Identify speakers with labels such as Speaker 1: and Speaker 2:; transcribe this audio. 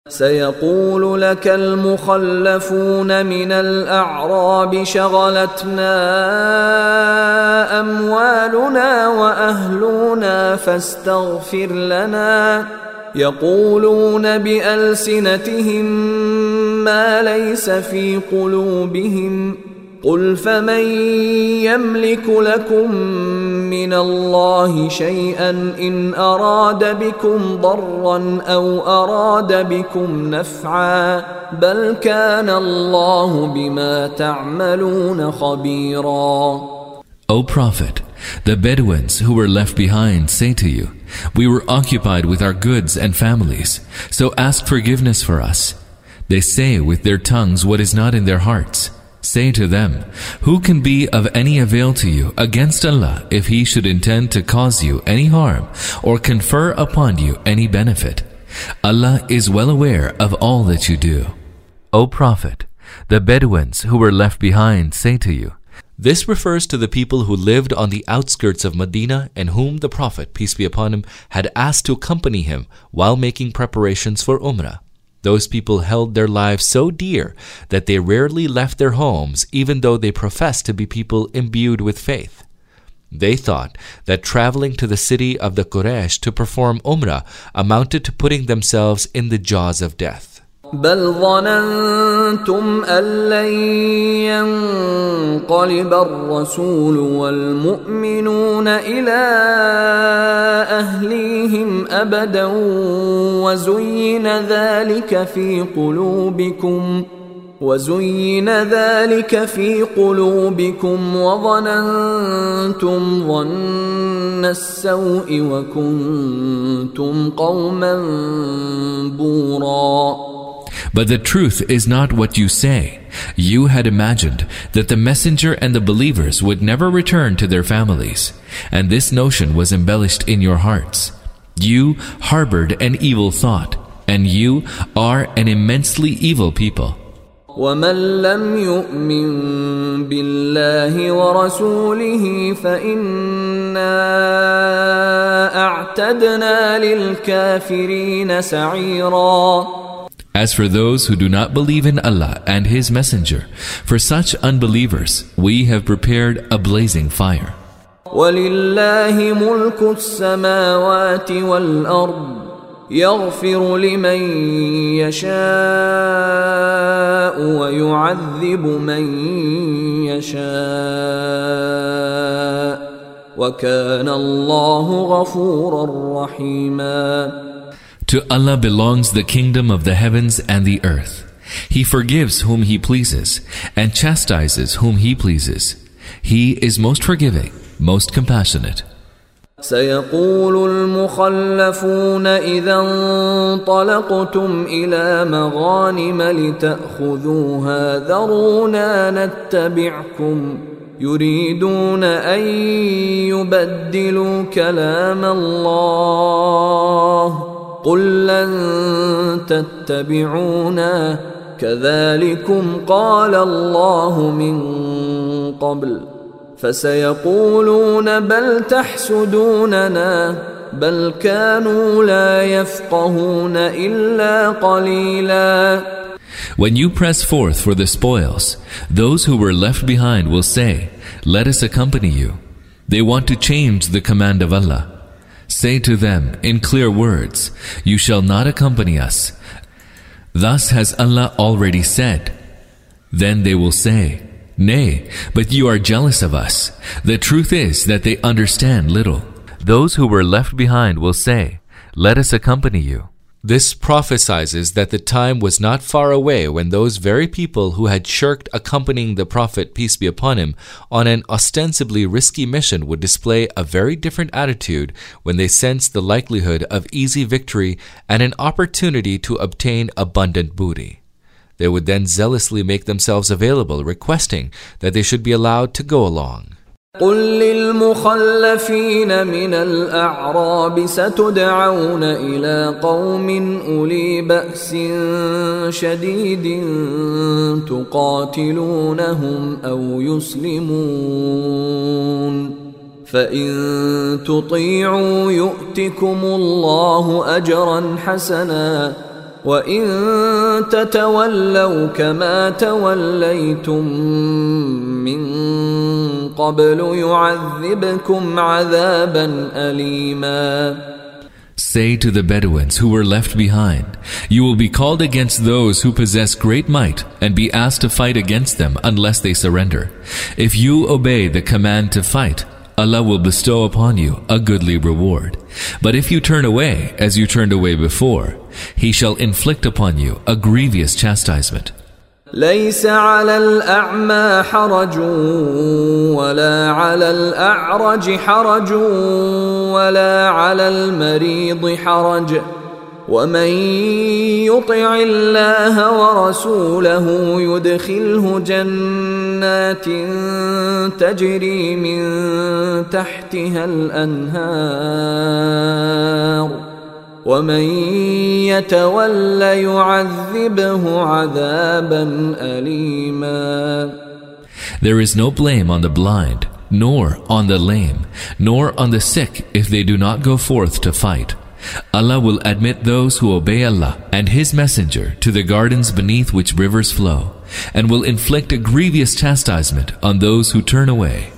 Speaker 1: سيقول لك المخلفون من الأعراب شغلتنا أموالنا وأهلنا فاستغفر لنا يقولون بألسنتهم ما ليس في قلوبهم قل فمن يملك لكم من الله شيئا إن أراد بكم ضرا أو أراد بكم نفعا بل كان الله بما تعملون خبيرا.
Speaker 2: O Prophet, the Bedouins who were left behind say to you, we were occupied with our goods and families, so ask forgiveness for us. They say with their tongues what is not in their hearts. Say to them, who can be of any avail to you against Allah if He should intend to cause you any harm or confer upon you any benefit? Allah is well aware of all that you do. O Prophet, the Bedouins who were left behind say to you, this refers to the people who lived on the outskirts of Medina and whom the Prophet, peace be upon him, had asked to accompany him while making preparations for Umrah. Those people held their lives so dear that they rarely left their homes even though they professed to be people imbued with faith. They thought that traveling to the city of the Quraysh to perform Umrah amounted to putting themselves in the jaws of death.
Speaker 1: بل ظننتم أن لن ينقلب الرسول والمؤمنون إلى أهليهم أبدا وزين ذلك في قلوبكم وظننتم ظن السوء وكنتم قوما بورا.
Speaker 2: But the truth is not what you say. You had imagined that the messenger and the believers would never return to their families, and this notion was embellished in your hearts. You harbored an evil thought, and you are an immensely evil people.
Speaker 1: وَمَنْ لَمْ يُؤْمِنْ بِاللَّهِ وَرَسُولِهِ فَإِنَّا أَعْتَدْنَا لِلْكَافِرِينَ سَعِيرًا.
Speaker 2: As for those who do not believe in Allah and His Messenger, for such unbelievers, we have prepared a blazing fire.
Speaker 1: وَلِلَّهِ مُلْكُ السَّمَاوَاتِ وَالْأَرْضِ يَغْفِرُ لِمَن يَشَاءُ وَيُعَذِّبُ مَن يَشَاءُ وَكَانَ اللَّهُ غَفُورًا رَحِيمًا.
Speaker 2: To Allah belongs the kingdom of the heavens and the earth. He forgives whom He pleases and chastises whom He pleases. He is most forgiving, most compassionate.
Speaker 1: سيقول المخلفون إذا انطلقتم إلى مغانم لتأخذوها ذرونا نتبعكم يريدون أن يبدلوا كلام الله قل لن تتبعونا كذلكم قال الله من قبل فسيقولون بل تحسدوننا بل كانوا لا يفقهون إلا قليلا.
Speaker 2: When you press forth for the spoils, those who were left behind will say, let us accompany you. They want to change the command of Allah. Say to them in clear words, you shall not accompany us. Thus has Allah already said. Then they will say, nay, but you are jealous of us. The truth is that they understand little. Those who were left behind will say, let us accompany you. This prophesies that the time was not far away when those very people who had shirked accompanying the Prophet, peace be upon him, on an ostensibly risky mission would display a very different attitude when they sensed the likelihood of easy victory and an opportunity to obtain abundant booty. They would then zealously make themselves available, requesting that they should be allowed to go along.
Speaker 1: قل للمخلفين من الأعراب ستدعون إلى قوم أولي بأس شديد تقاتلونهم أو يسلمون فإن تطيعوا يؤتكم الله أجرا حسنا وإن تتولوا كما توليتم من قبل يعذبكم عذابا أليما.
Speaker 2: Say to the Bedouins who were left behind, you will be called against those who possess great might and be asked to fight against them unless they surrender. If you obey the command to fight, Allah will bestow upon you a goodly reward. But if you turn away as you turned away before, He shall inflict upon you a grievous chastisement.
Speaker 1: ليس على الأعمى حرج ولا على الأعرج حرج ولا على المريض حرج ومن يطع الله ورسوله يدخله جنات تجري من تحتها الأنهار ومن يتول يعذبه عذابا أليما.
Speaker 2: There is no blame on the blind, nor on the lame, nor on the sick if they do not go forth to fight. Allah will admit those who obey Allah and His Messenger to the gardens beneath which rivers flow, and will inflict a grievous chastisement on those who turn away.